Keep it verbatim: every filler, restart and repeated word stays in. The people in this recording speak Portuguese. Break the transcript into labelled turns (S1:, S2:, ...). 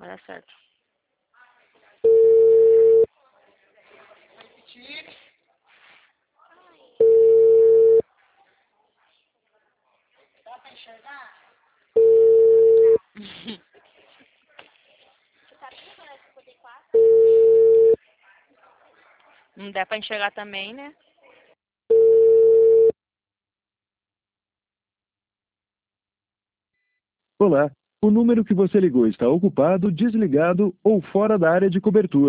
S1: Vai dar certo.
S2: Dá pra enxergar?
S1: Não der pra enxergar também, né?
S3: Olá, o número que você ligou está ocupado, desligado ou fora da área de cobertura.